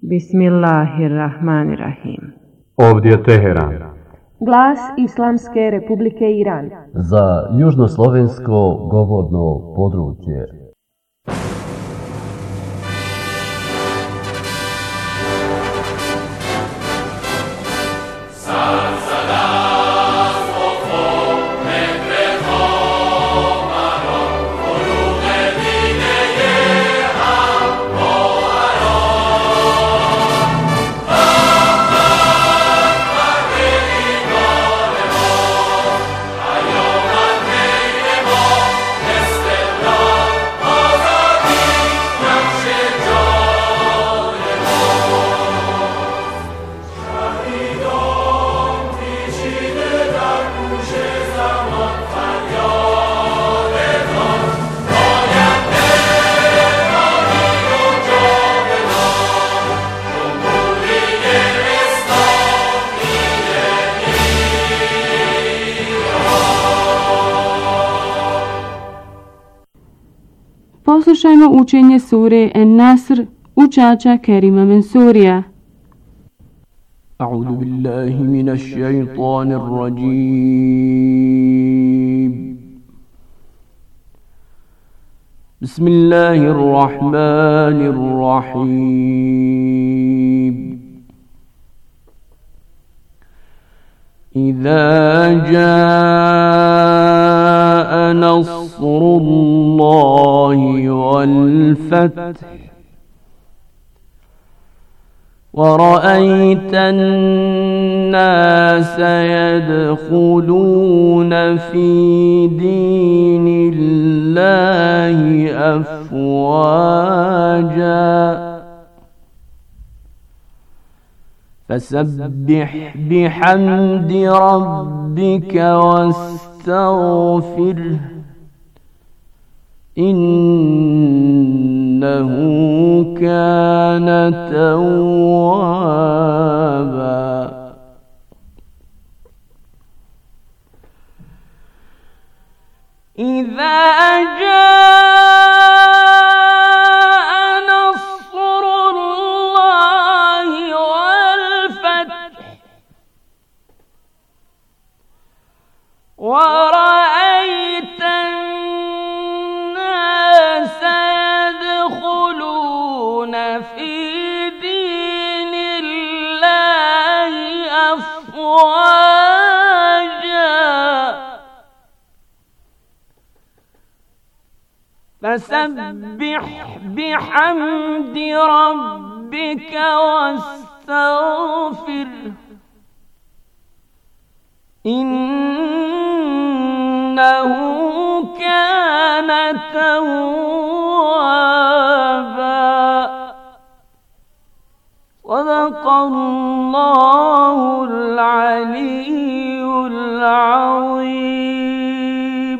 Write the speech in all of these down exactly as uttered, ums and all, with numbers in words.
Bismillahirrahmanirrahim. Ovdje je Teheran. Glas Islamske Republike Iran. Za južnoslovensko govorno područje. Poslušajmo učenje sure En-Nasr učača Kerima Mensurija. A'udhu billahi minash shaitanir rajim. Bismillahirrahmanirrahim. Iza jaa nasrullahi wal fath ورأيت الناس يدخلون في دين الله أفواجا فسبح بحمد ربك واستغفره إنه كان توابا إذا جاء نصر الله والفتح ورأيت الناس يدخلون في دين الله أفواجا فسبح بحمد ربك واستغفره إنه كان توابا صدق الله العلي العظيم.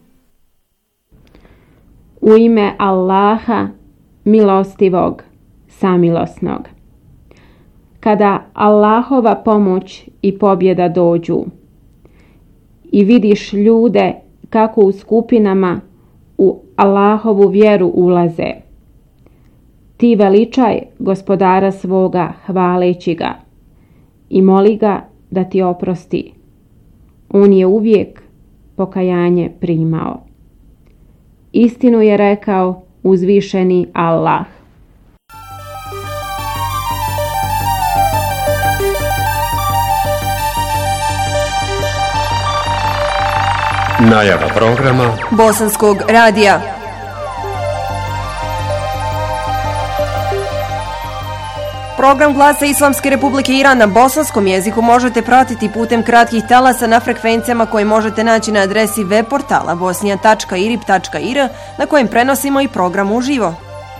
U ime Allaha, milostivog, samilosnog. Kada Allahova pomoć i pobjeda dođu i vidiš ljude kako u skupinama u Allahovu vjeru ulaze, ti veličaj gospodara svoga hvaleći ga i moli ga da ti oprosti. On je uvijek pokajanje primao. Istinu je rekao uzvišeni Allah. Najava programa Bosanskog radija. Program Glasa Islamske Republike Iran na bosanskom jeziku možete pratiti putem kratkih talasa na frekvencijama koje možete naći na adresi web portala bosnija tačka irib tačka ir na kojem prenosimo i program uživo.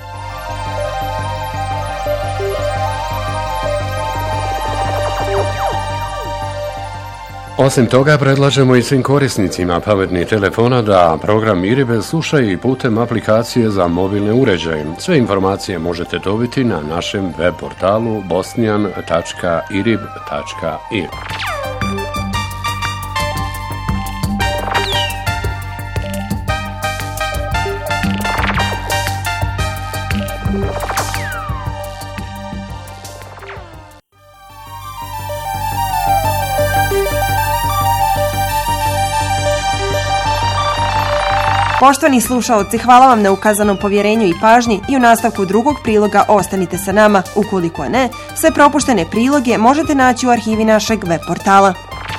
Osim toga, predlažemo i svim korisnicima pametnih telefona da program Iribe slušaju i putem aplikacije za mobilne uređaje. Sve informacije možete dobiti na našem web portalu bosnijan tačka irib tačka ir. Poštovani slušaoci, hvala vam na ukazanom povjerenju i pažnji i u nastavku drugog priloga ostanite sa nama. Ukoliko ne, sve propuštene priloge možete naći u arhivi našeg web portala.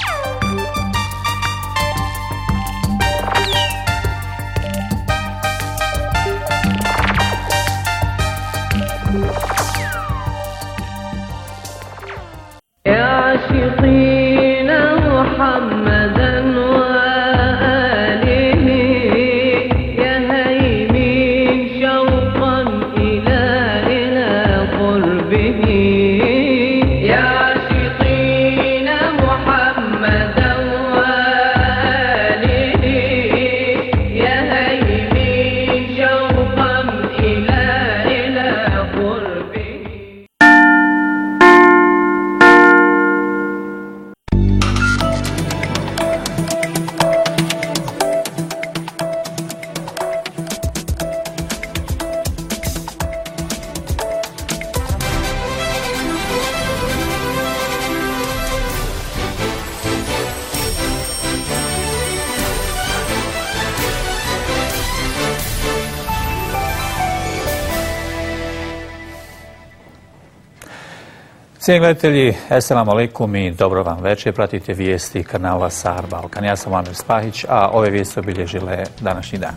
Cijenjeni gledatelji, assalamu alaikum i dobro vam večer. Pratite vijesti kanala Sahar Balkan. Ja sam Amir Spahić, a ove vijesti obilježile današnji dan.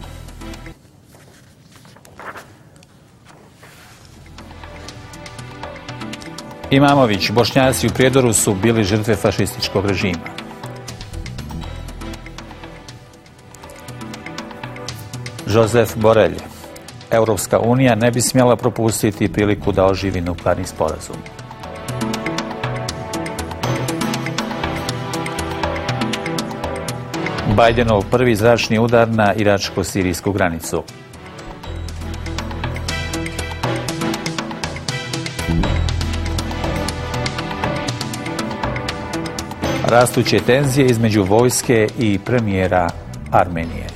Imamović, Bošnjaci u Prijedoru su bili žrtve fašističkog režima. Josef Borelj, Europska unija ne bi smjela propustiti priliku da oživi nuklearni sporazum. Bajdenov prvi zračni udar na iračko-sirijsku granicu. Rastuće tenzije između vojske i premijera Armenije.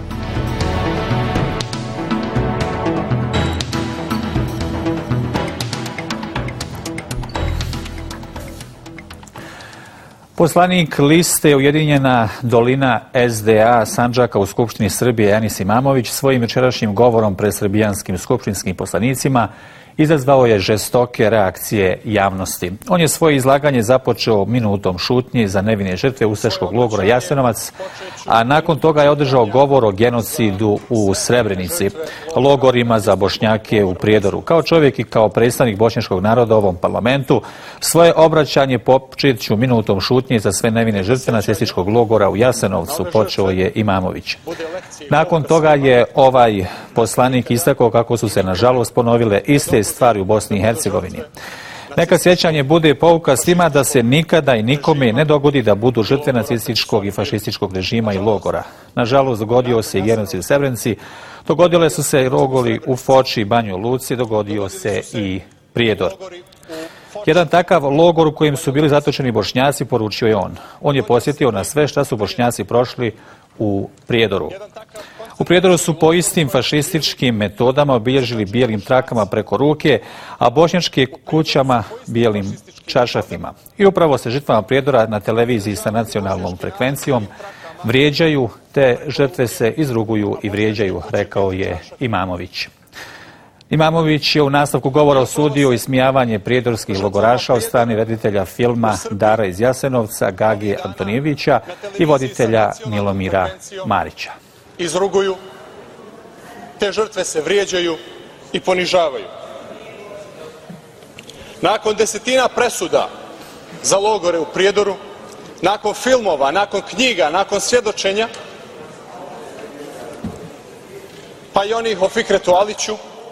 Poslanik liste Ujedinjena dolina S D A Sandžaka u Skupštini Srbije Enis Imamović svojim večerašnjim govorom pred srbijanskim skupštinskim poslanicima izazvao je žestoke reakcije javnosti. On je svoje izlaganje započeo minutom šutnje za nevine žrtve ustaškog logora Jasenovac, a nakon toga je održao govor o genocidu u Srebrenici, logorima za Bošnjake u Prijedoru. Kao čovjek i kao predstavnik bošnjačkog naroda u ovom parlamentu, svoje obraćanje počet ću minutom šutnje za sve nevine žrtve nacističkog logora u Jasenovcu, počeo je Imamović. Nakon toga je ovaj poslanik istakao kako su se nažalost ponovile iste stvari u Bosni i Hercegovini. Neka sjećanje bude pouka svima da se nikada i nikome ne dogodi da budu žrtve nacističkog i fašističkog režima i logora. Nažalost, dogodio se i genocid u Srebrenici, dogodile su se i logori u Foči i Banjoj Luci, dogodio se i Prijedor. Jedan takav logor u kojem su bili zatočeni Bošnjaci poručio je on. On je posjetio na sve šta su Bošnjaci prošli u Prijedoru. U Prijedoru su po istim fašističkim metodama obilježili bijelim trakama preko ruke, a bošnjačke kućama bijelim čaršafima. I upravo se žrtvama Prijedora na televiziji sa nacionalnom frekvencijom vrijeđaju, te žrtve se izruguju i vrijeđaju, rekao je Imamović. Imamović je u nastavku govora osudio ismijavanje prijedorskih logoraša od strane reditelja filma Dara iz Jasenovca Gage Antonijevića i voditelja Milomira Marića. Izruguju, te žrtve se vrijeđaju i ponižavaju. Nakon desetina presuda za logore u Prijedoru, nakon filmova, nakon knjiga, nakon svjedočenja, pa i onih o Fikretu Aliću,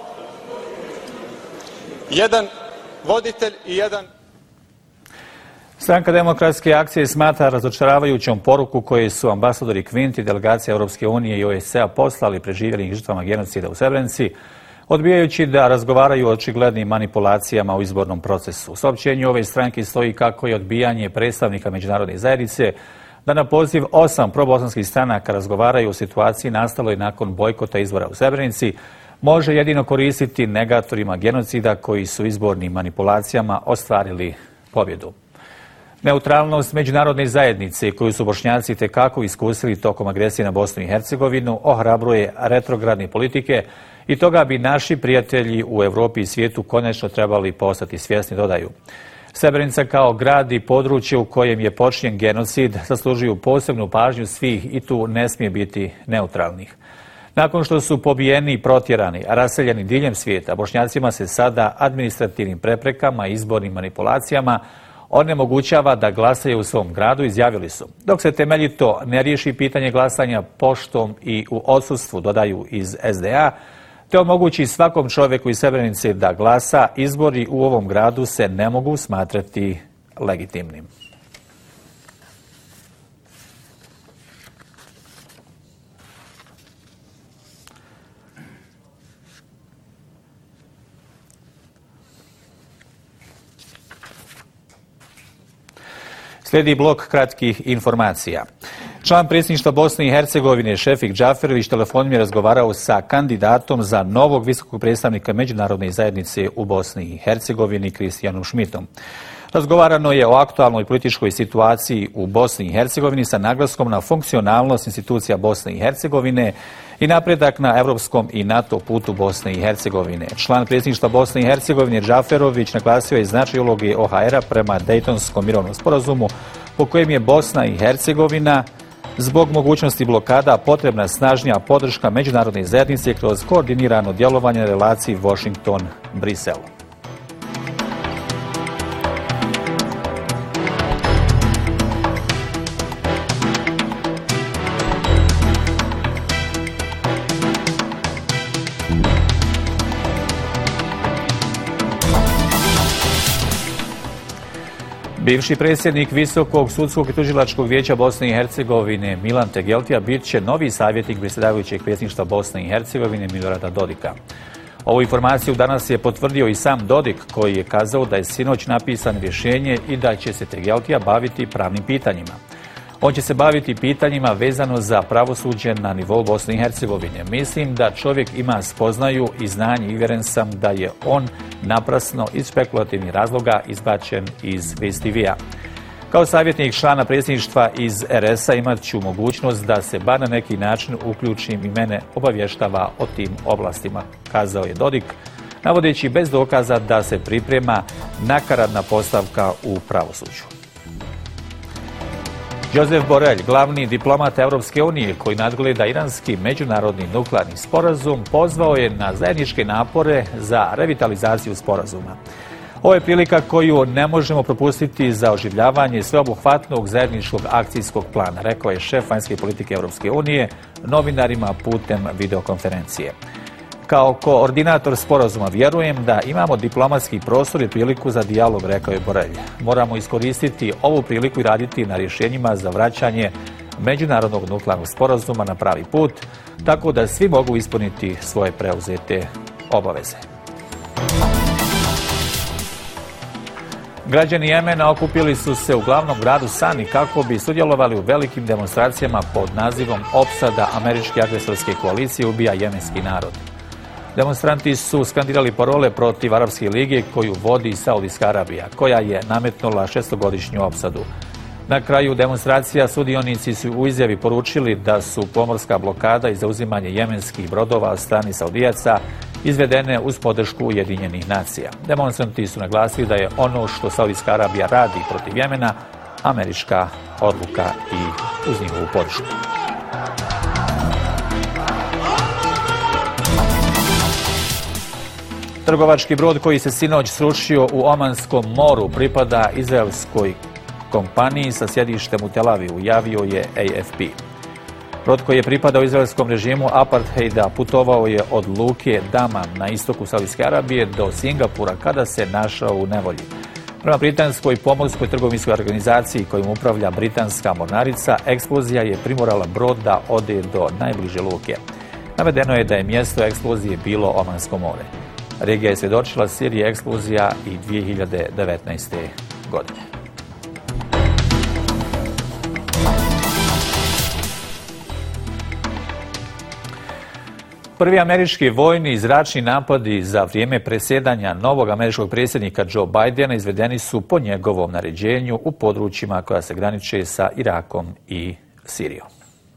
jedan voditelj i jedan... Stranka demokratske akcije smatra razočaravajućom poruku koju su ambasadori Kvint i delegacija Europske unije i O E S A poslali preživjelim žrtvama genocida u Srebrenici, odbijajući da razgovaraju o očiglednim manipulacijama u izbornom procesu. U saopćenju ove stranke stoji kako je odbijanje predstavnika međunarodne zajednice da na poziv osam probosanskih stranaka razgovaraju o situaciji nastaloj nakon bojkota izbora u Srebrenici može jedino koristiti negatorima genocida koji su izbornim manipulacijama ostvarili pobjedu. Neutralnost međunarodne zajednice koju su Bošnjaci tekako iskusili tokom agresije na Bosnu i Hercegovinu ohrabruje retrogradne politike i toga bi naši prijatelji u Europi i svijetu konačno trebali postati svjesni, dodaju. Srebrenica kao grad i područje u kojem je počinjen genocid zaslužuju posebnu pažnju svih i tu ne smije biti neutralnih. Nakon što su pobijeni i protjerani, raseljeni diljem svijeta, Bošnjacima se sada administrativnim preprekama i izbornim manipulacijama onemogućava da glasaju u svom gradu, izjavili su. Dok se temeljito ne riješi pitanje glasanja poštom i u odsustvu, dodaju iz S D A, te omogući svakom čovjeku iz Srebrenice da glasa, izbori u ovom gradu se ne mogu smatrati legitimnim. Slijedi blok kratkih informacija. Član predsjedništva Bosne i Hercegovine Šefik Džaferović telefonom je razgovarao sa kandidatom za novog visokog predstavnika međunarodne zajednice u Bosni i Hercegovini Kristijanom Šmitom. Razgovarano je o aktualnoj političkoj situaciji u Bosni i Hercegovini sa naglaskom na funkcionalnost institucija Bosne i Hercegovine i napredak na evropskom i NATO putu Bosne i Hercegovine. Član predsjedništva Bosne i Hercegovine Džaferović naglasio je značaj uloge O H R-a prema Dejtonskom mirovnom sporazumu po kojem je Bosna i Hercegovina zbog mogućnosti blokada potrebna snažnija podrška međunarodne zajednice kroz koordinirano djelovanje na relaciji Washington-Brisel. Bivši predsjednik Visokog sudskog i tužilačkog vijeća Bosne i Hercegovine Milan Tegeltija bit će novi savjetnik predsjedavajućeg predsjedništva Bosne i Hercegovine Milorada Dodika. Ovu informaciju danas je potvrdio i sam Dodik, koji je kazao da je sinoć napisano rješenje i da će se Tegeltija baviti pravnim pitanjima. On će se baviti pitanjima vezano za pravosuđe na nivou Bosne i Hercegovine. Mislim da čovjek ima spoznaju i znanje i uvjeren sam da je on naprasno iz špekulativnih razloga izbačen iz Face T V-a. Kao savjetnik člana predsjedništva iz R S-a imat ću mogućnost da se bar na neki način uključim i mene obavještava o tim oblastima, kazao je Dodik, navodeći bez dokaza da se priprema nakaradna postavka u pravosuđu. Josep Borrell, glavni diplomat Europske unije koji nadgleda iranski međunarodni nuklearni sporazum, pozvao je na zajedničke napore za revitalizaciju sporazuma. Ovo je prilika koju ne možemo propustiti za oživljavanje sveobuhvatnog zajedničkog akcijskog plana, rekao je šef vanjske politike Europske unije novinarima putem videokonferencije. Kao koordinator sporazuma vjerujem da imamo diplomatski prostor i priliku za dijalog, rekao je Borrell. Moramo iskoristiti ovu priliku i raditi na rješenjima za vraćanje međunarodnog nuklearnog sporazuma na pravi put, tako da svi mogu ispuniti svoje preuzete obaveze. Građani Jemena okupili su se u glavnom gradu Sani kako bi sudjelovali u velikim demonstracijama pod nazivom Opsada američke agresorske koalicije ubija jemenski narod. Demonstranti su skandirali parole protiv Arapske lige koju vodi Saudijska Arabija, koja je nametnula šestogodišnju opsadu. Na kraju demonstracija sudionici su u izjavi poručili da su pomorska blokada i zauzimanje jemenskih brodova od strane Saudijaca izvedene uz podršku Ujedinjenih nacija. Demonstranti su naglasili da je ono što Saudijska Arabija radi protiv Jemena američka odluka i uz njihovu podršku. Trgovački brod koji se sinoć srušio u Omanskom moru pripada izraelskoj kompaniji sa sjedištem u Tel Avivu, javio je A F P. Brod koji je pripadao izraelskom režimu apartheida putovao je od luke Daman na istoku Saudijske Arabije do Singapura kada se našao u nevolji. Prema britanskoj pomorskoj trgovinskoj organizaciji kojom upravlja britanska mornarica, eksplozija je primorala brod da ode do najbliže luke. Navedeno je da je mjesto eksplozije bilo Omansko more. Regija je svjedočila seriji eksplozija i dvije hiljade devetnaeste. godine. Prvi američki vojni i zračni napadi za vrijeme predsjedanja novog američkog predsjednika Joe Bidena izvedeni su po njegovom naređenju u područjima koja se graniče sa Irakom i Sirijom.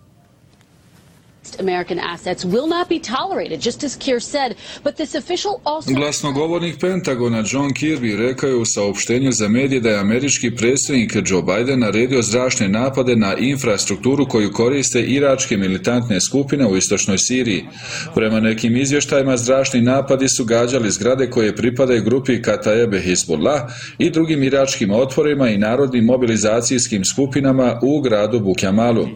American assets will not be tolerated, just as Keir said, but this official also... Glasnogovornik Pentagona John Kirby rekao je u saopštenju za medije da je američki predsjednik Joe Biden naredio zračne napade na infrastrukturu koju koriste iračke militantne skupine u istočnoj Siriji. Prema nekim izvještajima, zračni napadi su gađali zgrade koje pripadaju grupi Kataebe Hizbullah i drugim iračkim otporima i narodnim mobilizacijskim skupinama u gradu Bukjamalu.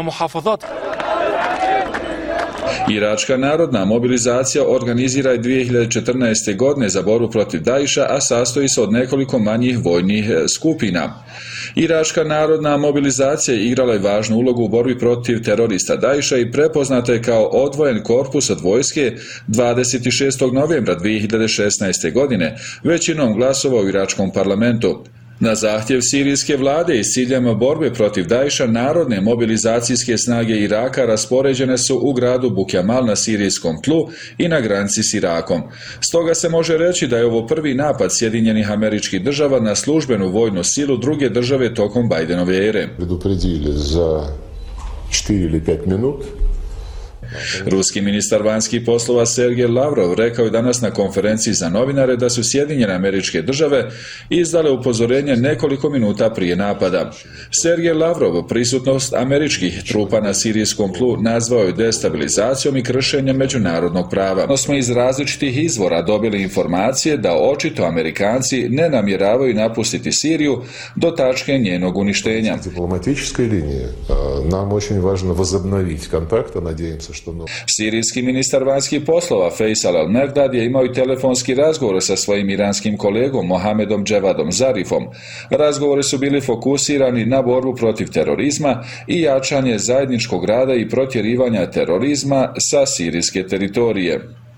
Iračka narodna mobilizacija organizira je dvije hiljade četrnaeste. godine za borbu protiv Daiša, a sastoji se od nekoliko manjih vojnih skupina. Iračka narodna mobilizacija igrala je važnu ulogu u borbi protiv terorista Daiša i prepoznata je kao odvojen korpus od vojske dvadeset šestog novembra dvije hiljade šesnaeste. godine većinom glasova u iračkom parlamentu. Na zahtjev sirijske vlade i s ciljem borbe protiv Daiša, narodne mobilizacijske snage Iraka raspoređene su u gradu Bukjamal na sirijskom tlu i na granici s Irakom. Stoga se može reći da je ovo prvi napad Sjedinjenih Američkih Država na službenu vojnu silu druge države tokom Bidenove ere. Predupredili za četiri ili pet minuta. Ruski ministar vanjskih poslova Sergej Lavrov rekao je danas na konferenciji za novinare da su Sjedinjene Američke Države izdale upozorenje nekoliko minuta prije napada. Sergej Lavrov prisutnost američkih trupa na sirijskom tlu nazvao je destabilizacijom i kršenjem međunarodnog prava. No smo iz različitih izvora dobili informacije da očito Amerikanci ne namjeravaju napustiti Siriju do tačke njenog uništenja. Diplomatičkoj liniji nam очень важно возобновить контакт, надеемся, što Sirijski ministar vanjskih poslova Faisal al-Merdad je imao i telefonski razgovor sa svojim iranskim kolegom Mohamedom Dževadom Zarifom. Razgovori su bili fokusirani na borbu protiv terorizma i jačanje zajedničkog rada i protjerivanja terorizma sa sirijske teritorije.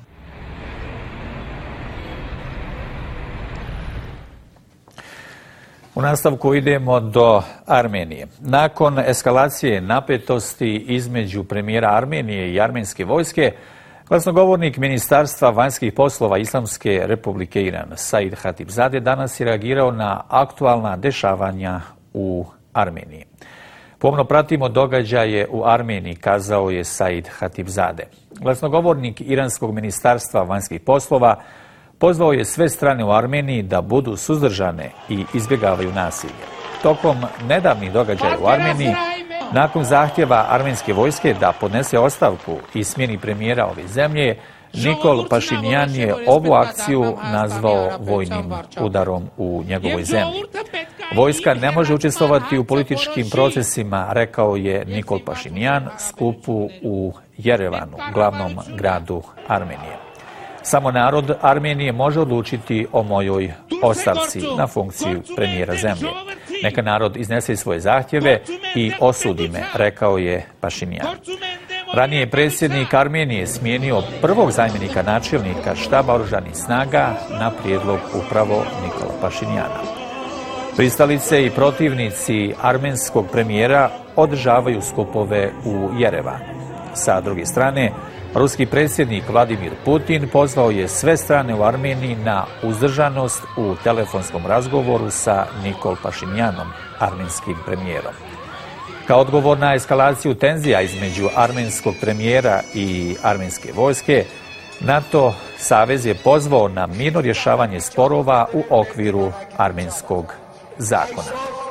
U nastavku idemo do Armenije. Nakon eskalacije napetosti između premijera Armenije i armenske vojske, glasnogovornik Ministarstva vanjskih poslova Islamske Republike Iran, Said Hatibzadeh, danas je reagirao na aktualna dešavanja u Armeniji. Pomno pratimo događaje u Armeniji, kazao je Said Hatibzadeh. Glasnogovornik Iranskog Ministarstva vanjskih poslova pozvao je sve strane u Armeniji da budu suzdržane i izbjegavaju nasilje. Tokom nedavnih događaja u Armeniji, nakon zahtjeva armenske vojske da podnese ostavku i smjeni premijera ove zemlje, Nikol Pašinjan je ovu akciju nazvao vojnim udarom u njegovoj zemlji. Vojska ne može učestvovati u političkim procesima, rekao je Nikol Pašinjan skupu u Jerevanu, glavnom gradu Armenije. Samo narod Armenije može odlučiti o mojoj ostavci na funkciju premijera zemlje. Neka narod iznese svoje zahtjeve i osudi me, rekao je Pašinjan. Ranije je predsjednik Armenije smijenio prvog zamjenika načelnika štaba oružanih snaga na prijedlog upravo Nikola Pašinjana. Pristalice i protivnici armenskog premijera održavaju skupove u Jerevanu. Sa druge strane, ruski predsjednik Vladimir Putin pozvao je sve strane u Armeniji na uzdržanost u telefonskom razgovoru sa Nikol Pašinjanom, armenskim premijerom. Kao odgovor na eskalaciju tenzija između armenskog premijera i armenske vojske, NATO savez je pozvao na mirno rješavanje sporova u okviru armenskog zakona.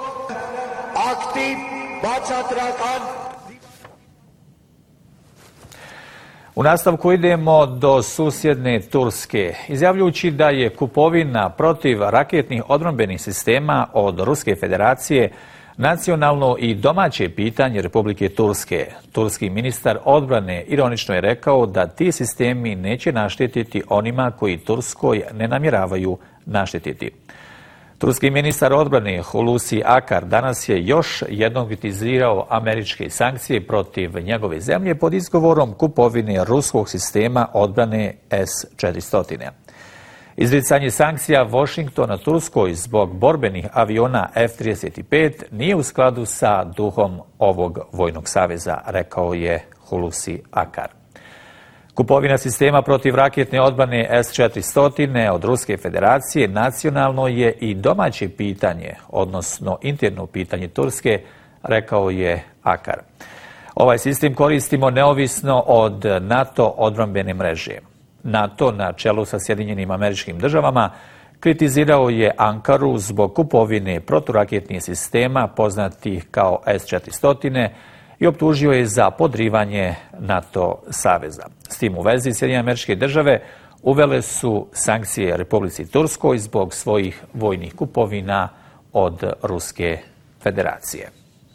U nastavku idemo do susjedne Turske, izjavljujući da je kupovina protiv raketnih odbrambenih sistema od Ruske federacije nacionalno i domaće pitanje Republike Turske. Turski ministar odbrane ironično je rekao da ti sistemi neće naštetiti onima koji Turskoj ne namjeravaju naštetiti. Turski ministar odbrane Hulusi Akar danas je još jednom kritizirao američke sankcije protiv njegove zemlje pod izgovorom kupovine ruskog sistema odbrane S četiristo. Izricanje sankcija Washingtona Turskoj zbog borbenih aviona F trideset pet nije u skladu sa duhom ovog vojnog saveza, rekao je Hulusi Akar. Kupovina sistema protivraketne odbrane S četiristo od Ruske federacije nacionalno je i domaće pitanje, odnosno interno pitanje Turske, rekao je Akar. Ovaj sistem koristimo neovisno od NATO odbrambene mreže. NATO na čelu sa Sjedinjenim Američkim Državama kritizirao je Ankaru zbog kupovine proturaketnih sistema poznatih kao S četiristo i optužio je za podrivanje NATO saveza. S tim u vezi Sjedinjene Američke Države uvele su sankcije Republici Turskoj zbog svojih vojnih kupovina od Ruske federacije.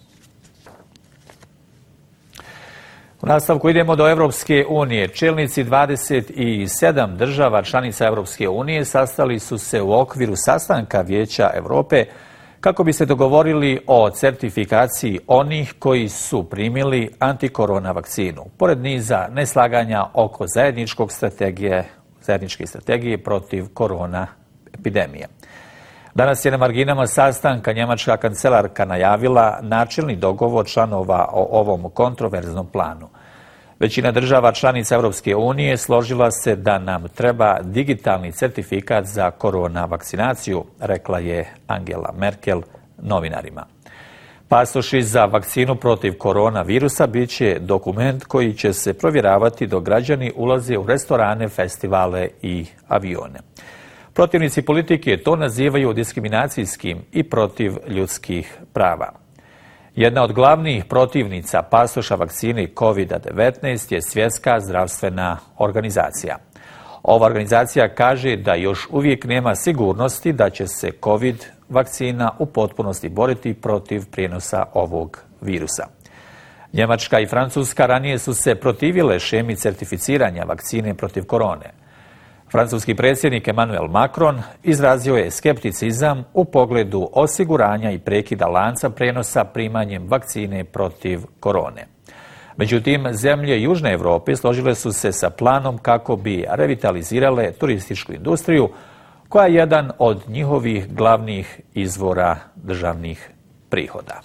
U nastavku idemo do Evropske unije. Čelnici dvadeset sedam država članica Evropske unije sastali su se u okviru sastanka Vijeća Europe kako bi se dogovorili o certifikaciji onih koji su primili antikorona vakcinu, pored niza neslaganja oko zajedničkog strategije, zajedničke strategije protiv korona epidemije. Danas je na marginama sastanka njemačka kancelarka najavila načelni dogovor članova o ovom kontroverznom planu. Većina država članica Europske unije složila se da nam treba digitalni certifikat za korona vakcinaciju, rekla je Angela Merkel novinarima. Pasoši za vakcinu protiv koronavirusa bit će dokument koji će se provjeravati dok građani ulaze u restorane, festivale i avione. Protivnici politike to nazivaju diskriminacijskim i protiv ljudskih prava. Jedna od glavnih protivnica pasoša vakcine kovid devetnaest je Svjetska zdravstvena organizacija. Ova organizacija kaže da još uvijek nema sigurnosti da će se COVID vakcina u potpunosti boriti protiv prijenosa ovog virusa. Njemačka i Francuska ranije su se protivile šemi certificiranja vakcine protiv korone. Francuski predsjednik Emmanuel Macron izrazio je skepticizam u pogledu osiguranja i prekida lanca prenosa primanjem vakcine protiv korone. Međutim, zemlje Južne Europe složile su se sa planom kako bi revitalizirale turističku industriju, koja je jedan od njihovih glavnih izvora državnih prihoda.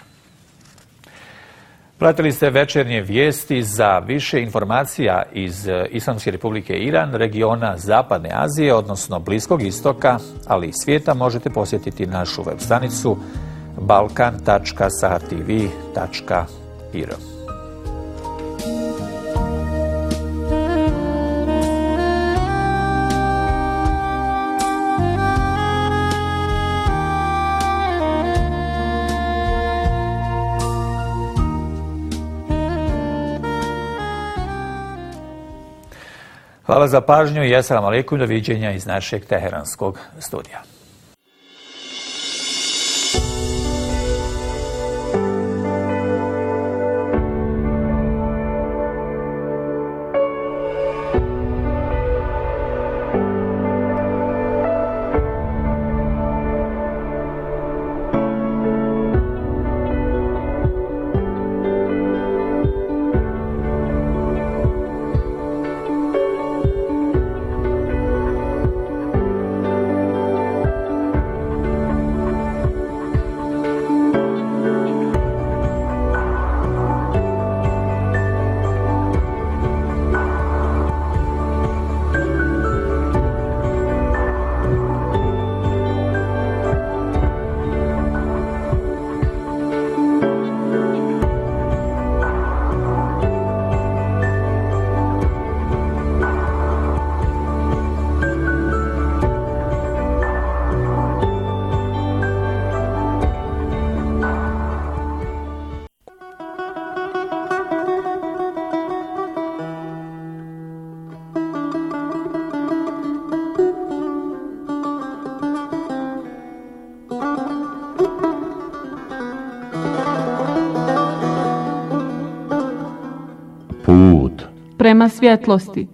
Pratili ste večernje vijesti. Za više informacija iz Islamske republike Iran, regiona Zapadne Azije, odnosno Bliskog istoka, ali i svijeta, možete posjetiti našu web stranicu balkan tačka sahartv tačka ir. Hvala za pažnju i assalamu alaikum, doviđenja iz našeg teheranskog studija. Prema svjetlosti.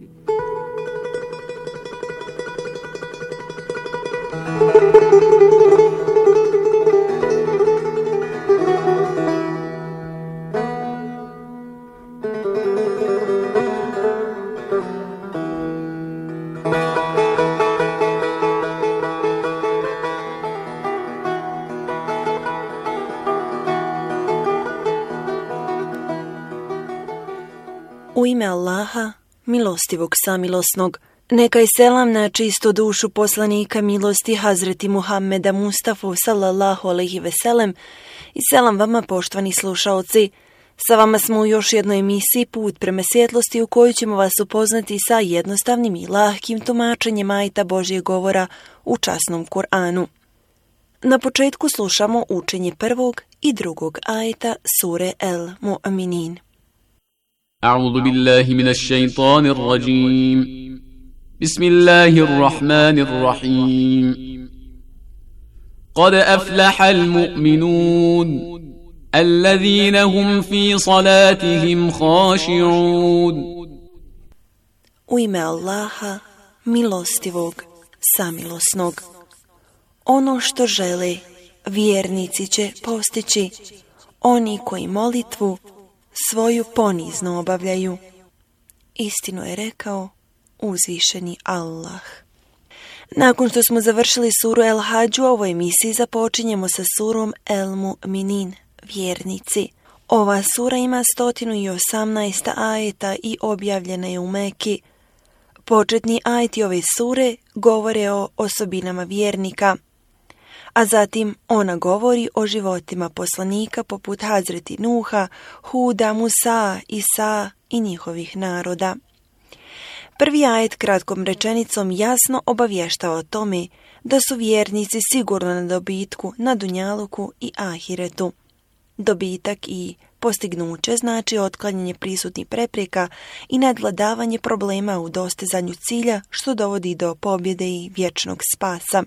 U ime Allaha, milostivog samilosnog. Neka je selam na čistu dušu poslanika milosti Hazreti Muhammeda Mustafa sallallahu alejhi ve sellem i selam vama poštovani slušaoci. Sa vama smo u još jednoj emisiji Put prema svjetlosti u kojoj ćemo vas upoznati sa jednostavnim i lahkim tumačenjem ajeta Božjeg govora u časnom Kur'anu. Na početku slušamo učenje prvog i drugog ajeta sure El Mu'minin. A'udhu billahi minash shaitanir rajim. Bismillahir rahmanir rahim. Qad aflahal mu'minun. الذين هم في صلاتهم خاشعون. U ime Allaha, milostivog, samilosnog. Ono što žele, vjernici će postići, oni koji molitvu svoju ponizno obavljaju. Istinu je rekao uzvišeni Allah. Nakon što smo završili suru El Hadž, u ovoj emisiji započinjemo sa surom El Mu'minin, vjernici. Ova sura ima sto osamnaest ajeta i objavljena je u Meki. Početni ajeti ove sure govore o osobinama vjernika, a zatim ona govori o životima poslanika poput Hazreti Nuha, Huda, Musa, Isa i njihovih naroda. Prvi ajet kratkom rečenicom jasno obavještava o tome da su vjernici sigurno na dobitku na dunjaluku i ahiretu. Dobitak i postignuće znači otklanjanje prisutnih prepreka i nadvladavanje problema u dostizanju cilja, što dovodi do pobjede i vječnog spasa.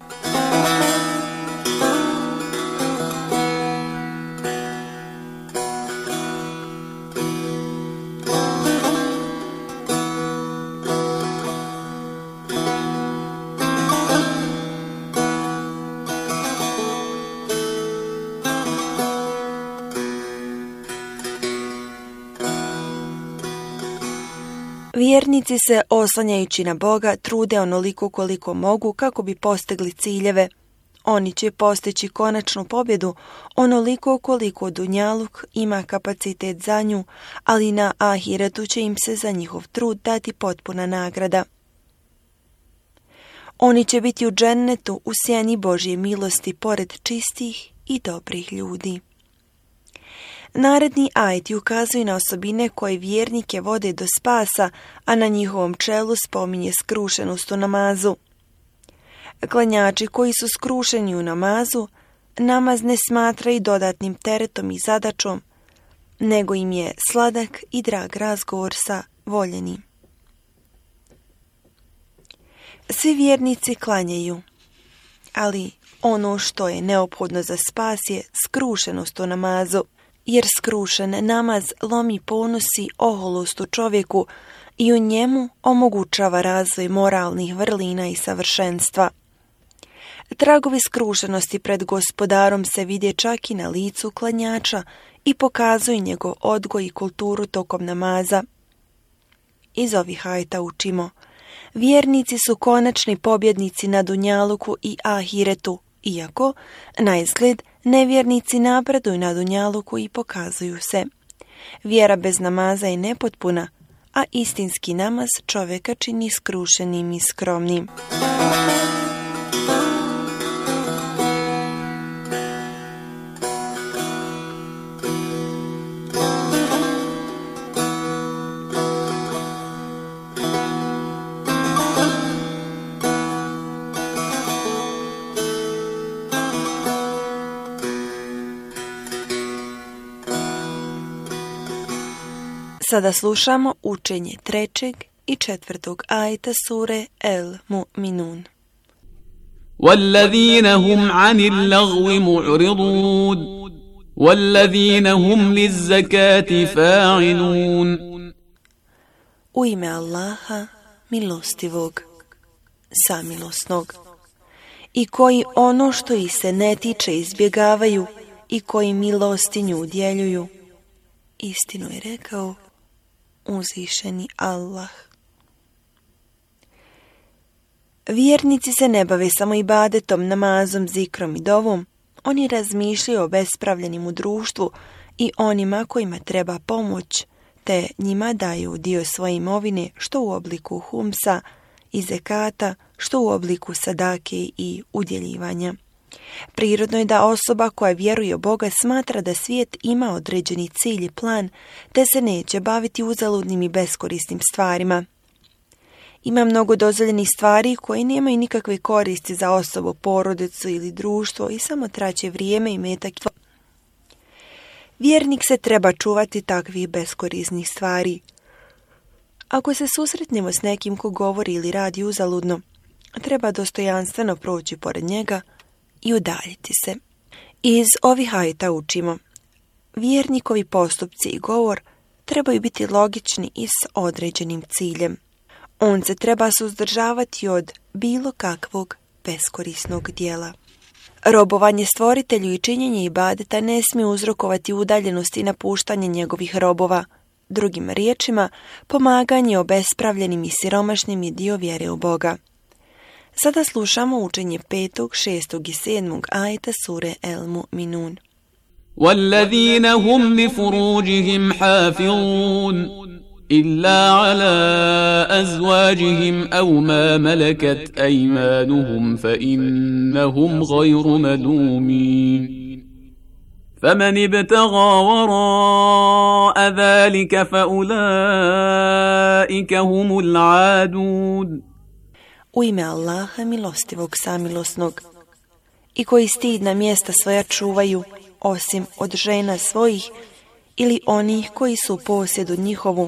Vjernici se, oslanjajući na Boga, trude onoliko koliko mogu kako bi postigli ciljeve. Oni će postići konačnu pobjedu onoliko koliko dunjaluk ima kapacitet za nju, ali na ahiretu će im se za njihov trud dati potpuna nagrada. Oni će biti u džennetu u sjeni Božje milosti pored čistih i dobrih ljudi. Naredni ajeti ukazuju na osobine koje vjernike vode do spasa, a na njihovom čelu spominje skrušenost u namazu. Klanjači koji su skrušeni u namazu, namaz ne smatraju dodatnim teretom i zadačom, nego im je sladak i drag razgovor sa voljenim. Svi vjernici klanjaju, ali ono što je neophodno za spas je skrušenost u namazu. Jer skrušen namaz lomi ponosi oholost u čovjeku i u njemu omogućava razvoj moralnih vrlina i savršenstva. Tragovi skrušenosti pred gospodarom se vidje čak i na licu klanjača i pokazuju njegov odgoj i kulturu tokom namaza. Iz ovih ajeta učimo: vjernici su konačni pobjednici na dunjaluku i ahiretu, iako, na izgled, nevjernici napreduju na dunjaluku i pokazuju se. Vjera bez namaza je nepotpuna, a istinski namaz čovjeka čini skrušenim i skromnim. Sada slušamo učenje trećeg i četvrtog ajeta sure El Mu'minun. وَالَّذِينَ هُمْ عَنِ اللَّغْوِ مُعْرِضُونَ وَالَّذِينَ هُمْ لِلزَّكَاةِ فَاعِلُونَ. U ime Allaha, milostivog, samilosnog, i koji ono što ih se ne tiče izbjegavaju i koji milostinju udjeljuju. Istinu je rekao uzvišeni Allah. Vjernici se ne bave samo ibadetom, namazom, zikrom i dovom. Oni razmišljaju o bespravljenim u društvu i onima kojima treba pomoć, te njima daju dio svoje imovine što u obliku humsa i zekata, što u obliku sadake i udjeljivanja. Prirodno je da osoba koja vjeruje u Boga smatra da svijet ima određeni cilj i plan, te se neće baviti uzaludnim i beskorisnim stvarima. Ima mnogo dozvoljenih stvari koje nemaju nikakve koristi za osobu, porodicu ili društvo i samo traće vrijeme i metak. Vjernik se treba čuvati takvih beskorisnih stvari. Ako se susretnemo s nekim ko govori ili radi uzaludno, treba dostojanstveno proći pored njega i udaljiti se. Iz ovih ajeta učimo: vjernikovi postupci i govor trebaju biti logični i s određenim ciljem. On se treba suzdržavati od bilo kakvog beskorisnog dijela. Robovanje stvoritelju i činjenje ibadeta ne smije uzrokovati udaljenost i napuštanje njegovih robova. Drugim riječima, pomaganje obespravljenim i siromašnim je dio vjere u Boga. Sada slušamo učenje petog, šestog i sedmog ajeta sure El Mu'minun. وَالَّذِينَ هُمْ لِفُرُوجِهِمْ حَافِظُونَ إِلَّا عَلَى أَزْوَاجِهِمْ أَوْ مَا مَلَكَتْ أَيْمَانُهُمْ فَإِنَّهُمْ غَيْرُ مَلُومِينَ فَمَنِ ابْتَغَى وَرَاءَ ذَلِكَ فَأُولَئِكَ هُمُ الْعَادُونَ. U ime Allaha milostivog samilosnog, i koji stidna mjesta svoja čuvaju, osim od žena svojih ili onih koji su u posjedu njihovu,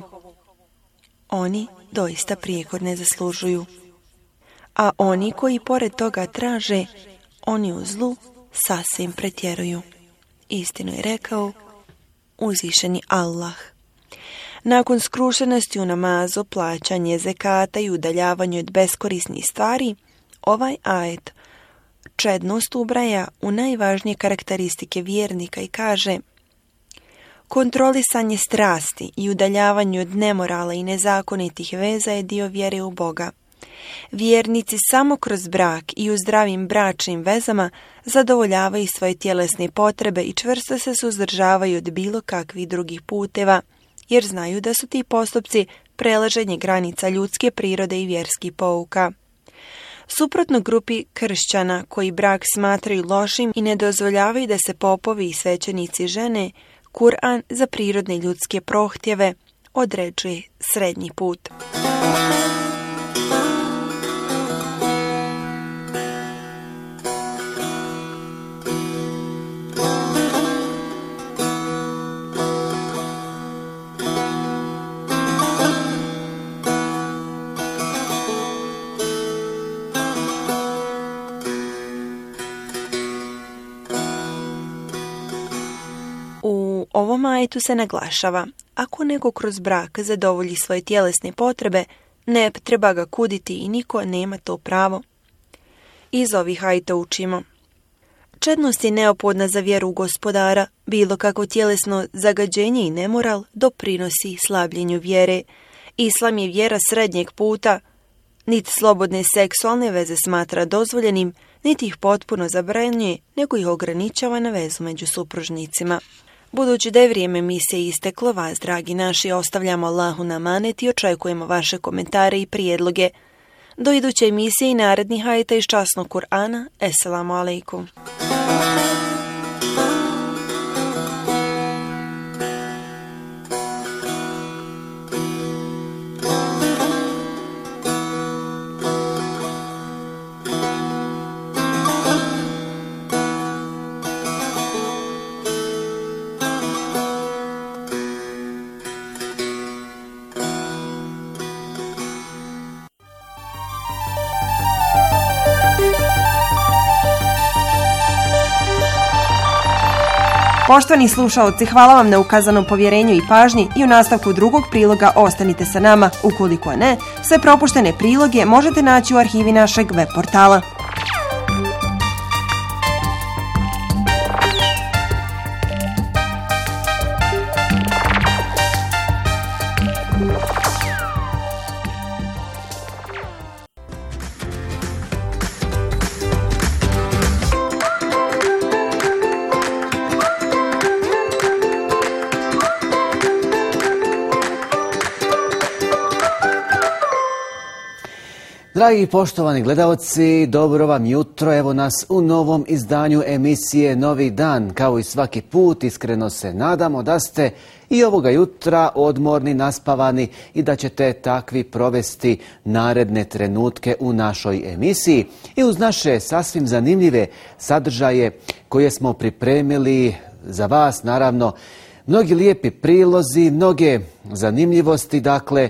oni doista prijekor ne zaslužuju. A oni koji pored toga traže, oni u zlu sasvim pretjeruju. Istinu je rekao uzvišeni Allah. Nakon skrušenosti u namazu, plaćanje zekata i udaljavanje od beskorisnih stvari, ovaj ajet čednost ubraja u najvažnije karakteristike vjernika i kaže: kontrolisanje strasti i udaljavanje od nemorala i nezakonitih veza je dio vjere u Boga. Vjernici samo kroz brak i u zdravim bračnim vezama zadovoljavaju svoje tjelesne potrebe i čvrsto se suzdržavaju od bilo kakvih drugih puteva, jer znaju da su ti postupci prelaženje granica ljudske prirode i vjerskih pouka. Suprotno grupi kršćana koji brak smatraju lošim i ne dozvoljavaju da se popovi i svećenici žene, Kur'an za prirodne ljudske prohtjeve određuje srednji put. U ovom ajetu se naglašava: ako neko kroz brak zadovolji svoje tjelesne potrebe, ne treba ga kuditi i niko nema to pravo. Iz ovih ajeta učimo: čednost je neophodna za vjeru Gospodara, bilo kako tjelesno zagađenje i nemoral doprinosi slabljenju vjere. Islam je vjera srednjeg puta, niti slobodne seksualne veze smatra dozvoljenim, niti ih potpuno zabranjuje, nego ih ograničava na vezu među supružnicima. Budući da je vrijeme emisije isteklo, vas, dragi naši, ostavljamo Allahu na amanet i očekujemo vaše komentare i prijedloge. Do iduće emisije i narednih ajeta iz časnog Kur'ana. Esselamu alaikum. Poštovani slušaoci, hvala vam na ukazanom povjerenju i pažnji i u nastavku drugog priloga ostanite sa nama. Ukoliko ne, sve propuštene priloge možete naći u arhivi našeg web portala. Dragi i poštovani gledalci, dobro vam jutro. Evo nas u novom izdanju emisije Novi dan. Kao i svaki put, iskreno se nadamo da ste i ovoga jutra odmorni, naspavani i da ćete takvi provesti naredne trenutke u našoj emisiji. I uz naše sasvim zanimljive sadržaje koje smo pripremili za vas, naravno, mnogi lijepi prilozi, mnoge zanimljivosti, dakle,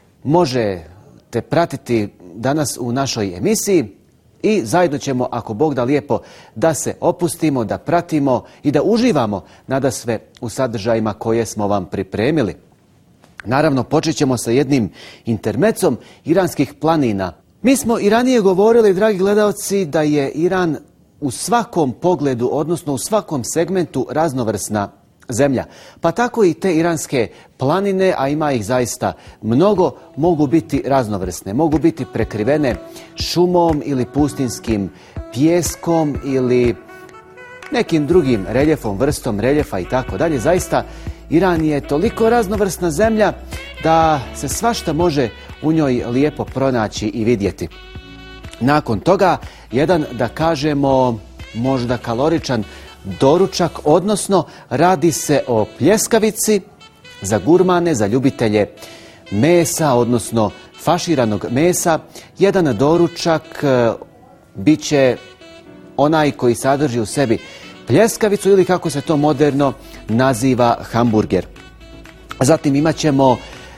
možete pratiti danas u našoj emisiji i zajedno ćemo, ako Bog da, lijepo da se opustimo, da pratimo i da uživamo nadasve u sadržajima koje smo vam pripremili. Naravno, počet ćemo sa jednim intermecom iranskih planina. Mi smo i ranije govorili, dragi gledalci, da je Iran u svakom pogledu, odnosno u svakom segmentu raznovrsna zemlja. Pa tako i te iranske planine, a ima ih zaista mnogo, mogu biti raznovrsne. Mogu biti prekrivene šumom ili pustinskim pijeskom ili nekim drugim reljefom, vrstom reljefa i tako dalje. Zaista, Iran je toliko raznovrsna zemlja da se svašta može u njoj lijepo pronaći i vidjeti. Nakon toga, jedan, da kažemo, možda kaloričan doručak, odnosno radi se o pljeskavici za gurmane, za ljubitelje mesa, odnosno faširanog mesa. Jedan doručak bit će onaj koji sadrži u sebi pljeskavicu ili, kako se to moderno naziva, hamburger. Zatim imat ćemo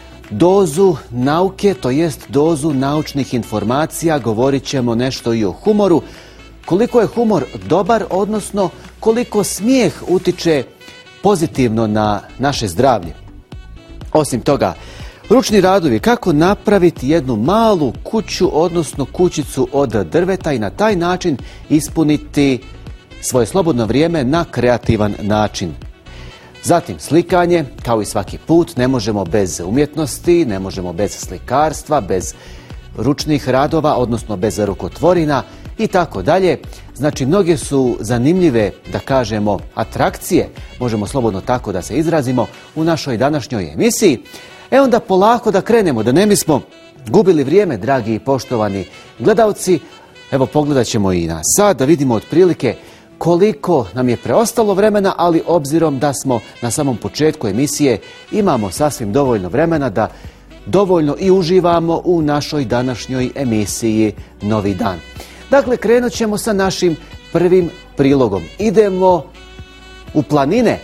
dozu nauke, to jest dozu naučnih informacija. Govorit ćemo nešto i o humoru. Koliko je humor dobar, odnosno koliko smijeh utiče pozitivno na naše zdravlje. Osim toga, ručni radovi, kako napraviti jednu malu kuću, odnosno kućicu od drveta i na taj način ispuniti svoje slobodno vrijeme na kreativan način. Zatim slikanje, kao i svaki put, ne možemo bez umjetnosti, ne možemo bez slikarstva, bez ručnih radova, odnosno bez rukotvorina i tako dalje. Znači, mnoge su zanimljive, da kažemo, atrakcije, možemo slobodno tako da se izrazimo, u našoj današnjoj emisiji. E onda polako da krenemo, da ne bismo gubili vrijeme, dragi i poštovani gledalci. Evo, pogledat ćemo i na sat, da vidimo otprilike koliko nam je preostalo vremena, ali obzirom da smo na samom početku emisije, imamo sasvim dovoljno vremena da dovoljno i uživamo u našoj današnjoj emisiji Novi dan. Dakle, krenut ćemo sa našim prvim prilogom. Idemo u planine.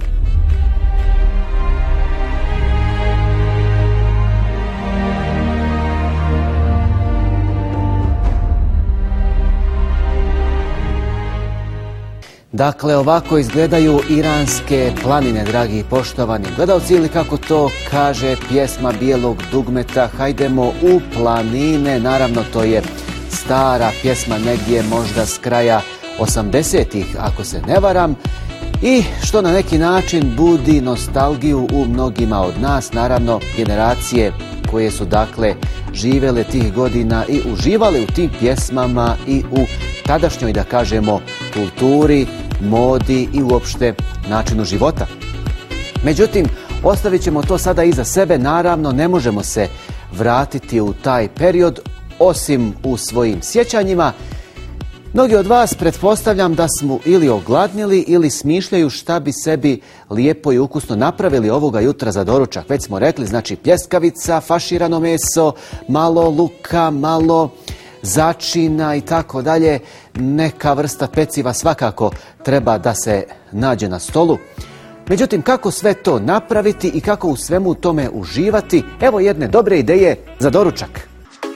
Dakle, ovako izgledaju iranske planine, dragi i poštovani gledalci, ili kako to kaže pjesma Bijelog dugmeta, hajdemo u planine. Naravno, to je stara pjesma, negdje možda s kraja osamdesetih, ako se ne varam, i što na neki način budi nostalgiju u mnogima od nas, naravno generacije koje su dakle živjele tih godina i uživale u tim pjesmama i u tadašnjoj, da kažemo, kulturi, modi i uopšte načinu života. Međutim, ostavit ćemo to sada iza sebe. Naravno, ne možemo se vratiti u taj period, osim u svojim sjećanjima. Mnogi od vas, pretpostavljam, da smo ili ogladnili ili smišljaju šta bi sebi lijepo i ukusno napravili ovoga jutra za doručak. Već smo rekli, znači pljeskavica, faširano meso, malo luka, malo začina i tako dalje. Neka vrsta peciva svakako treba da se nađe na stolu. Međutim, kako sve to napraviti i kako u svemu tome uživati? Evo jedne dobre ideje za doručak.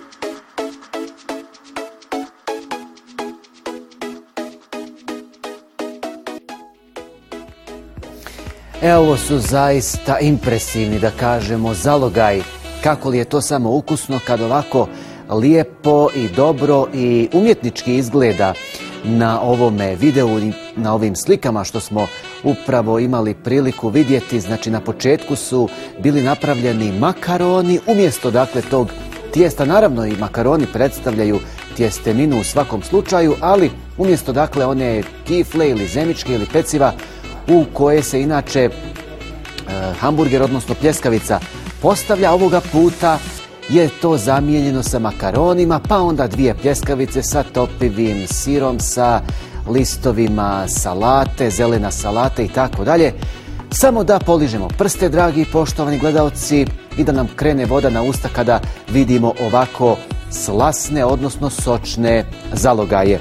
Evo su zaista impresivni, da kažemo, zalogaj. Kako li je to samo ukusno kad ovako lijepo i dobro i umjetnički izgleda na ovome videu i na ovim slikama što smo upravo imali priliku vidjeti. Znači, na početku su bili napravljeni makaroni umjesto dakle tog tijesta. Naravno, i makaroni predstavljaju tjesteninu u svakom slučaju, ali umjesto dakle one kifle ili zemičke ili peciva u koje se inače e, hamburger, odnosno pljeskavica, postavlja, ovoga puta je to zamijenjeno sa makaronima, pa onda dvije pljeskavice sa topivim sirom, sa listovima salate, zelena salate i tako dalje. Samo da poližemo prste, dragi poštovani gledaoci, i da nam krene voda na usta kada vidimo ovako slasne, odnosno sočne zalogaje.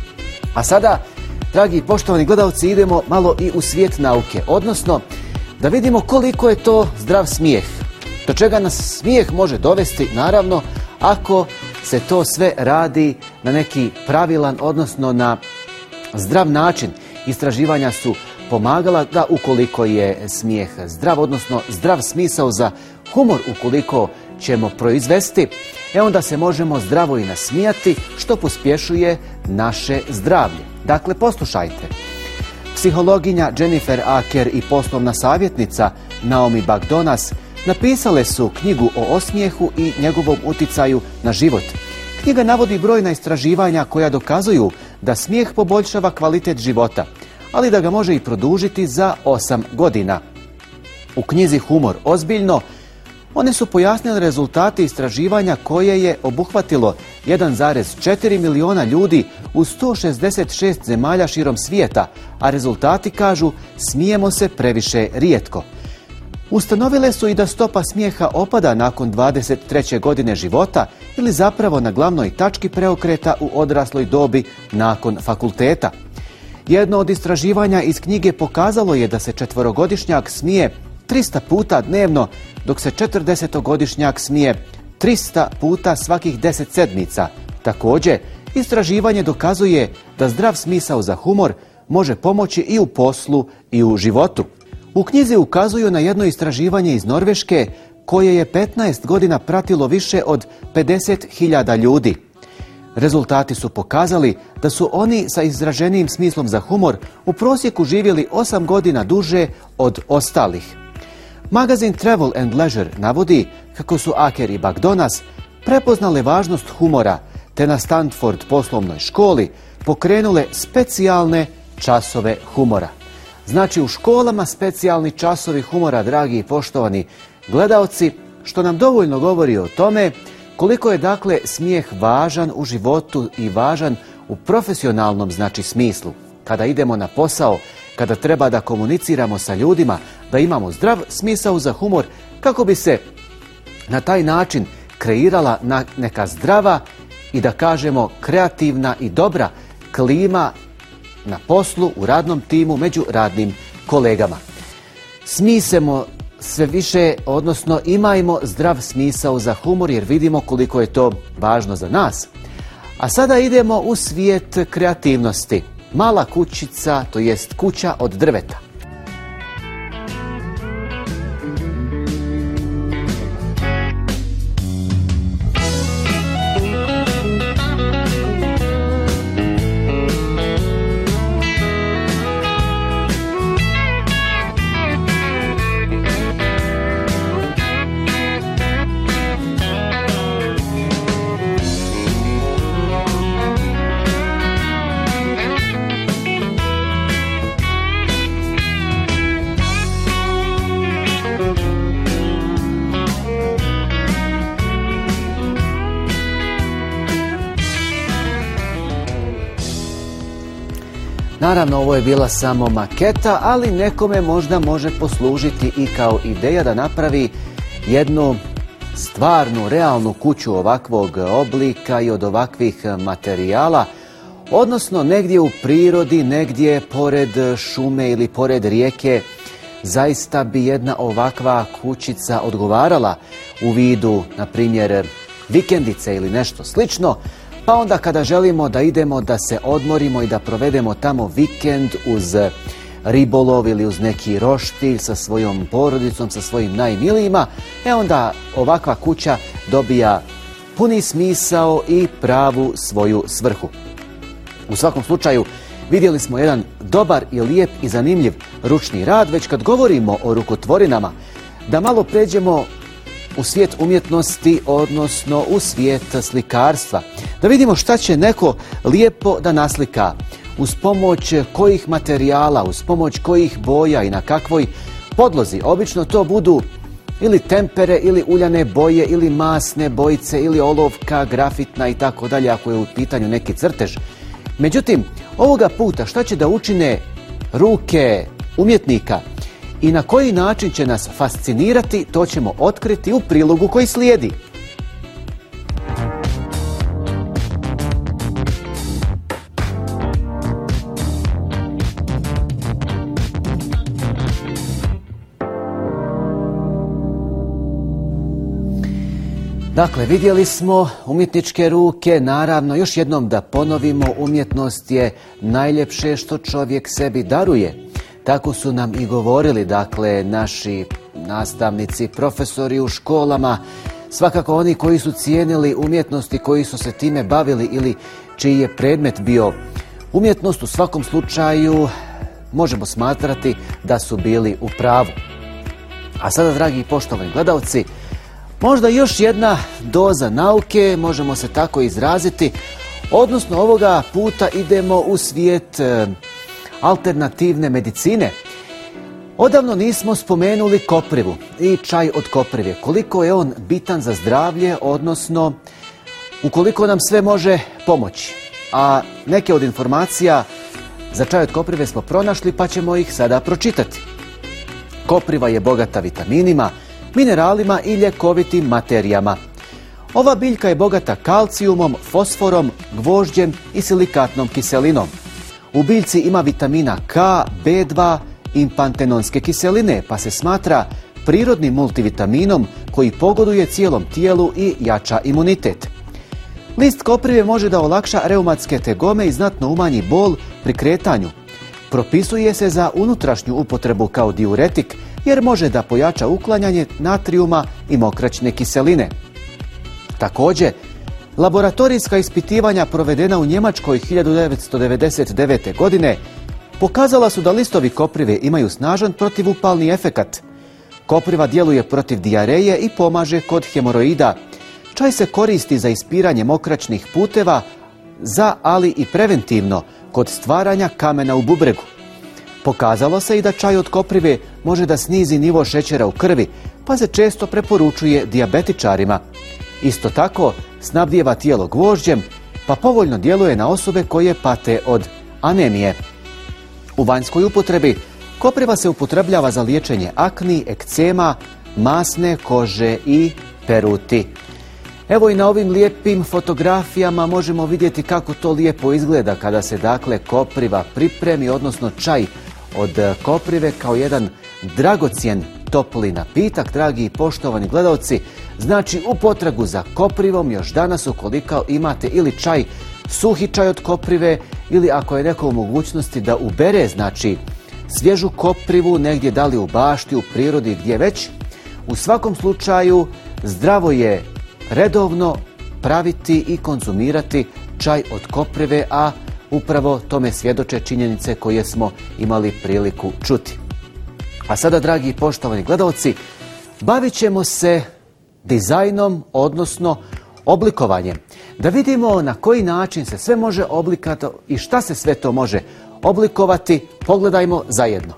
A sada, dragi poštovani gledaoci, idemo malo i u svijet nauke, odnosno da vidimo koliko je to zdrav smijeh. Do čega nas smijeh može dovesti, naravno, ako se to sve radi na neki pravilan, odnosno na zdrav način. Istraživanja su pomagala da ukoliko je smijeh zdrav, odnosno zdrav smisao za humor ukoliko ćemo proizvesti, e onda se možemo zdravo i nasmijati, što pospješuje naše zdravlje. Dakle, poslušajte. Psihologinja Jennifer Acker i poslovna savjetnica Naomi Bagdonas napisale su knjigu o osmijehu i njegovom uticaju na život. Knjiga navodi brojna istraživanja koja dokazuju da smijeh poboljšava kvalitet života, ali da ga može i produžiti za osam godina. U knjizi Humor ozbiljno, one su pojasnili rezultate istraživanja koje je obuhvatilo jedan zarez četiri miliona ljudi u sto šezdeset šest zemalja širom svijeta, a rezultati kažu smijemo se previše rijetko. Ustanovile su i da stopa smijeha opada nakon dvadeset treće godine života ili zapravo na glavnoj tački preokreta u odrasloj dobi nakon fakulteta. Jedno od istraživanja iz knjige pokazalo je da se četverogodišnjak smije trista puta dnevno, dok se četrdesetogodišnjak smije trista puta svakih deset sedmica. Također, istraživanje dokazuje da zdrav smisao za humor može pomoći i u poslu i u životu. U knjizi ukazuju na jedno istraživanje iz Norveške koje je petnaest godina pratilo više od pedeset hiljada ljudi. Rezultati su pokazali da su oni sa izraženijim smislom za humor u prosjeku živjeli osam godina duže od ostalih. Magazin Travel and Leisure navodi kako su Acker i Bagdonas prepoznale važnost humora, te na Stanford poslovnoj školi pokrenule specijalne časove humora. Znači, u školama specijalni časovi humora, dragi i poštovani gledaoci, što nam dovoljno govori o tome koliko je dakle smijeh važan u životu i važan u profesionalnom znači smislu. Kada idemo na posao, kada treba da komuniciramo sa ljudima, da imamo zdrav smisao za humor, kako bi se na taj način kreirala neka zdrava i da kažemo kreativna i dobra klima na poslu, u radnom timu, među radnim kolegama. Smisemo sve više, odnosno imajmo zdrav smisao za humor jer vidimo koliko je to važno za nas. A sada idemo u svijet kreativnosti. Mala kućica, to jest kuća od drveta. Naravno, ovo je bila samo maketa, ali nekome možda može poslužiti i kao ideja da napravi jednu stvarnu, realnu kuću ovakvog oblika i od ovakvih materijala, odnosno negdje u prirodi, negdje pored šume ili pored rijeke. Zaista bi jedna ovakva kućica odgovarala u vidu, na primjer, vikendice ili nešto slično. Pa onda kada želimo da idemo da se odmorimo i da provedemo tamo vikend uz ribolov ili uz neki roštilj sa svojom porodicom, sa svojim najmilijima, e onda ovakva kuća dobija puni smisao i pravu svoju svrhu. U svakom slučaju, vidjeli smo jedan dobar i lijep i zanimljiv ručni rad. Već kad govorimo o rukotvorinama, da malo pređemo u svijet umjetnosti, odnosno u svijet slikarstva. Da vidimo šta će neko lijepo da naslika, uz pomoć kojih materijala, uz pomoć kojih boja i na kakvoj podlozi. Obično to budu ili tempere, ili uljane boje, ili masne bojice, ili olovka, grafitna i tako dalje, ako je u pitanju neki crtež. Međutim, ovoga puta šta će da učine ruke umjetnika i na koji način će nas fascinirati, to ćemo otkriti u prilogu koji slijedi. Dakle, vidjeli smo umjetničke ruke, naravno, još jednom da ponovimo, umjetnost je najljepše što čovjek sebi daruje. Tako su nam i govorili, dakle, naši nastavnici, profesori u školama, svakako oni koji su cijenili umjetnost i koji su se time bavili ili čiji je predmet bio umjetnost, u svakom slučaju možemo smatrati da su bili u pravu. A sada, dragi i poštovani gledalci, možda još jedna doza nauke, možemo se tako izraziti, odnosno ovoga puta idemo u svijet e, alternativne medicine. Odavno nismo spomenuli koprivu i čaj od koprive, koliko je on bitan za zdravlje, odnosno ukoliko nam sve može pomoći. A neke od informacija za čaj od koprive smo pronašli, pa ćemo ih sada pročitati. Kopriva je bogata vitaminima, mineralima i ljekovitim materijama. Ova biljka je bogata kalcijumom, fosforom, gvožđem i silikatnom kiselinom. U biljci ima vitamina K, B dva i pantenonske kiseline, pa se smatra prirodnim multivitaminom koji pogoduje cijelom tijelu i jača imunitet. List koprive može da olakša reumatske tegome i znatno umanji bol pri kretanju. Propisuje se za unutrašnju upotrebu kao diuretik, jer može da pojača uklanjanje natrijuma i mokraćne kiseline. Također, laboratorijska ispitivanja provedena u Njemačkoj hiljadu devetsto devedeset devete. godine pokazala su da listovi koprive imaju snažan protivupalni efekat. Kopriva djeluje protiv dijareje i pomaže kod hemoroida. Čaj se koristi za ispiranje mokraćnih puteva, za ali i preventivno kod stvaranja kamena u bubregu. Pokazalo se i da čaj od koprive može da snizi nivo šećera u krvi, pa se često preporučuje dijabetičarima. Isto tako, snabdijeva tijelo gvožđem, pa povoljno djeluje na osobe koje pate od anemije. U vanjskoj upotrebi kopriva se upotrebljava za liječenje akni, ekcema, masne kože i peruti. Evo i na ovim lijepim fotografijama možemo vidjeti kako to lijepo izgleda kada se dakle kopriva pripremi, odnosno čaj od koprive kao jedan dragocjen topli napitak, dragi i poštovani gledalci. Znači, u potragu za koprivom još danas ukoliko imate ili čaj, suhi čaj od koprive, ili ako je neko u mogućnosti da ubere, znači, svježu koprivu negdje, da li u bašti, u prirodi, gdje već. U svakom slučaju zdravo je redovno praviti i konzumirati čaj od koprive, a upravo tome svjedoče činjenice koje smo imali priliku čuti. A sada, dragi i poštovani gledalci, bavit ćemo se dizajnom, odnosno oblikovanjem. Da vidimo na koji način se sve može oblikovati i šta se sve to može oblikovati, pogledajmo zajedno.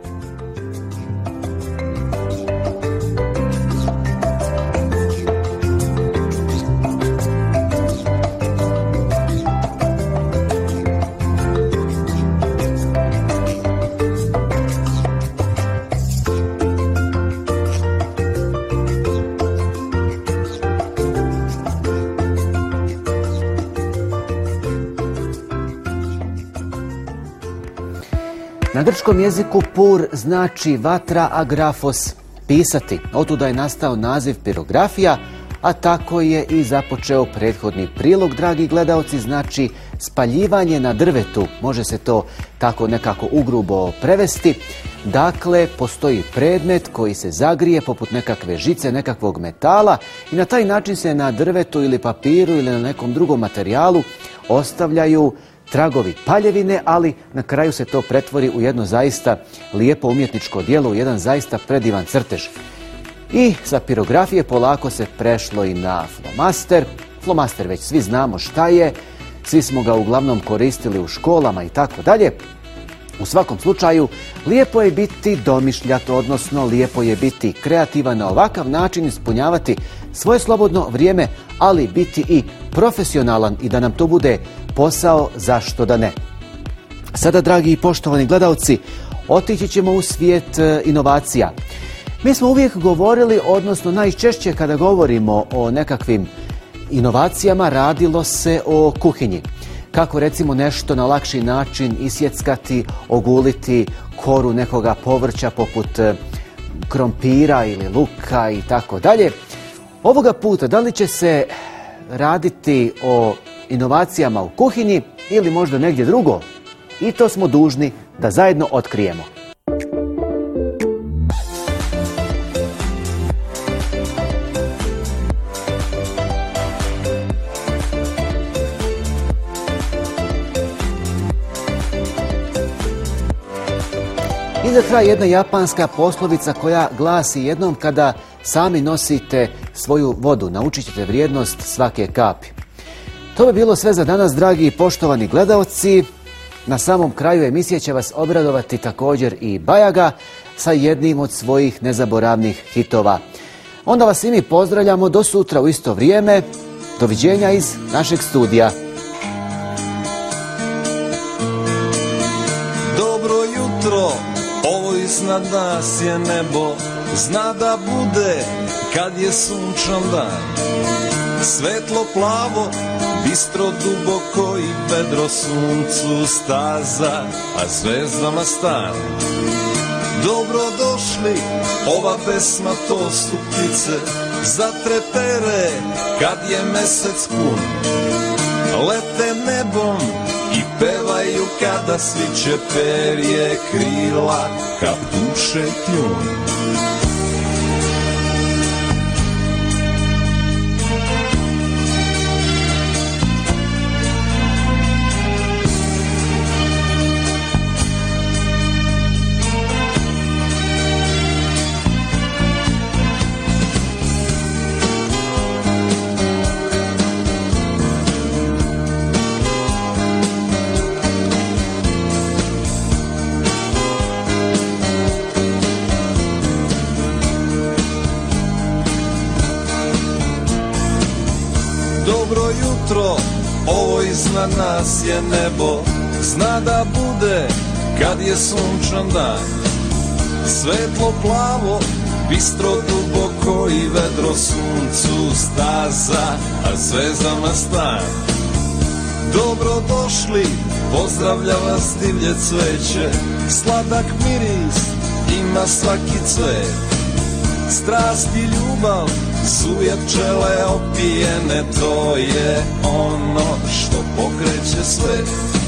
Na grčkom jeziku pur znači vatra, a grafos pisati. Otuda je nastao naziv pirografija, a tako je i započeo prethodni prilog, dragi gledaoci, znači spaljivanje na drvetu. Može se to tako nekako ugrubo prevesti. Dakle, postoji predmet koji se zagrije poput nekakve žice, nekakvog metala i na taj način se na drvetu ili papiru ili na nekom drugom materijalu ostavljaju tragovi paljevine, ali na kraju se to pretvori u jedno zaista lijepo umjetničko djelo, u jedan zaista predivan crtež. I sa pirografije polako se prešlo i na flomaster. Flomaster već svi znamo šta je, svi smo ga uglavnom koristili u školama i tako dalje. U svakom slučaju, lijepo je biti domišljat, odnosno lijepo je biti kreativan, na ovakav način ispunjavati svoje slobodno vrijeme, ali biti i profesionalan i da nam to bude posao, zašto da ne. Sada, dragi i poštovani gledalci, otići ćemo u svijet inovacija. Mi smo uvijek govorili, odnosno najčešće kada govorimo o nekakvim inovacijama, radilo se o kuhinji. Kako recimo nešto na lakši način isjeckati, oguliti koru nekoga povrća poput krompira ili luka i tako dalje. Ovoga puta, da li će se raditi o inovacijama u kuhinji ili možda negdje drugo? I to smo dužni da zajedno otkrijemo. I za kraj jedna japanska poslovica koja glasi: jednom kada sami nosite svoju vodu, naučit ćete vrijednost svake kapi. To bi bilo sve za danas, dragi i poštovani gledaoci. Na samom kraju emisije će vas obradovati također i Bajaga sa jednim od svojih nezaboravnih hitova. Onda vas i mi pozdravljamo do sutra u isto vrijeme. Doviđenja iz našeg studija. Dobro jutro, ovo iznad nas je nebo. Zna da bude kad je sunčan dan. Svetlo plavo, bistro duboko i vedro, suncu staza, a zvezdama stan. Dobro došli, ova pesma to su ptice, zatrepere kad je mesec pun. Lete nebom i pevaju kada sviće perje krila, kad duše kljun. Dobro jutro, ovo iznad nas je nebo. Zna da bude kad je sunčan dan. Svetlo plavo, bistro duboko i vedro, suncu staza, a zvezdama stan. Dobro došli, pozdravlja vas divlje cveće. Sladak miris ima svaki cvet. Strast i ljubav, suje pčele opijene, to je ono što pokreće sve.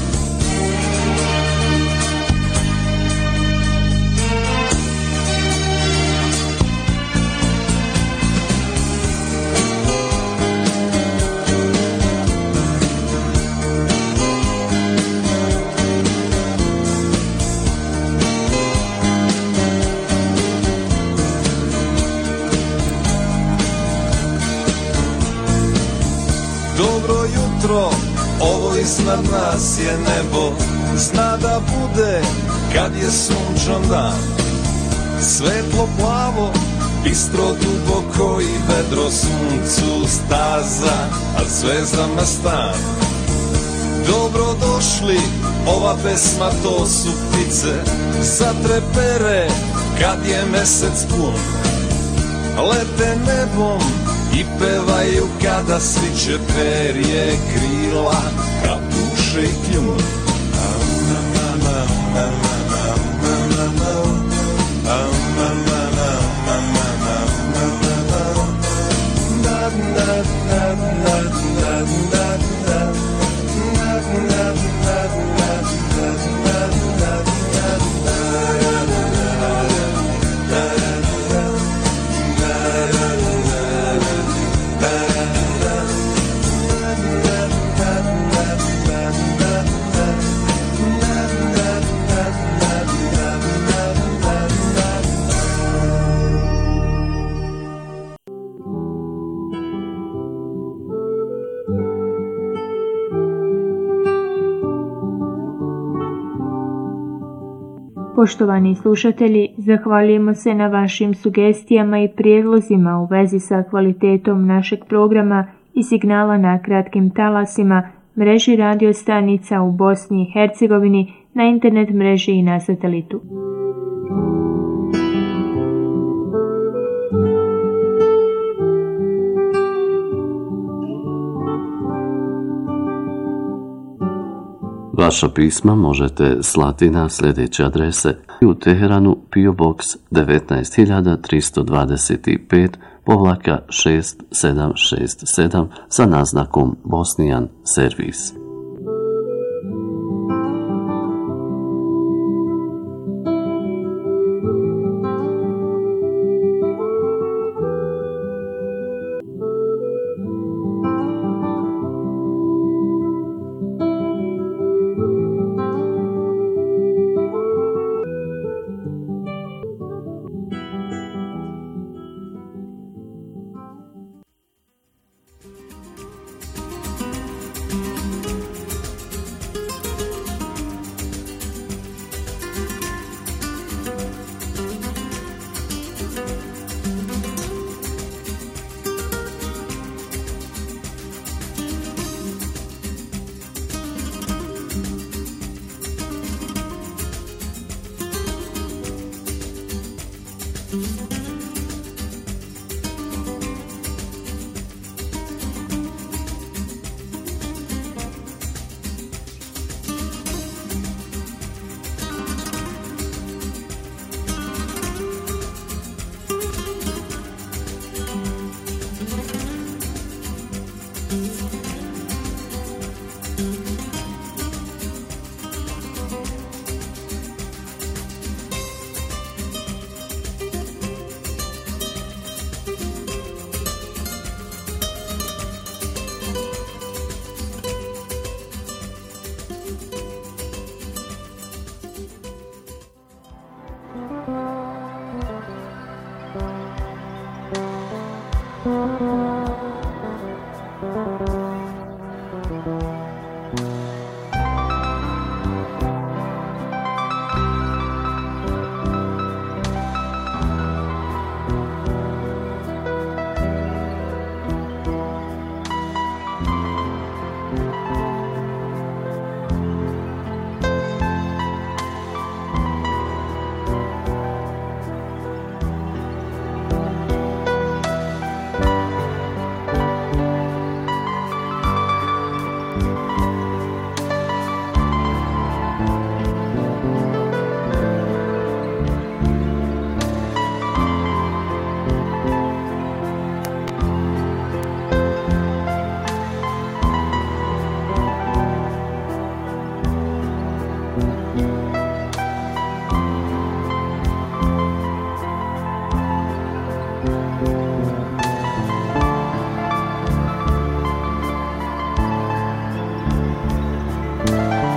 Dobro jutro, ovo iznad nas je nebo. Zna da bude kad je sunčan dan. Svetlo plavo, bistro duboko i vedro, suncu staza, a zvezdama stan. Dobro došli, ova pesma to su ptice, zatrepere kad je mesec pun. Lete nebom i pevaju kada sviće perje krila, kad duše kljun. Poštovani slušatelji, zahvaljujemo se na vašim sugestijama i prijedlozima u vezi sa kvalitetom našeg programa i signala na kratkim talasima, mreži radio stanica u Bosni i Hercegovini, na internet mreži i na satelitu. Vaša pisma možete slati na sljedeće adrese: u Teheranu P O Box devetnaest hiljada tristo dvadeset pet povlaka šest sedam šest sedam sa naznakom Bosnian Servis. Thank you.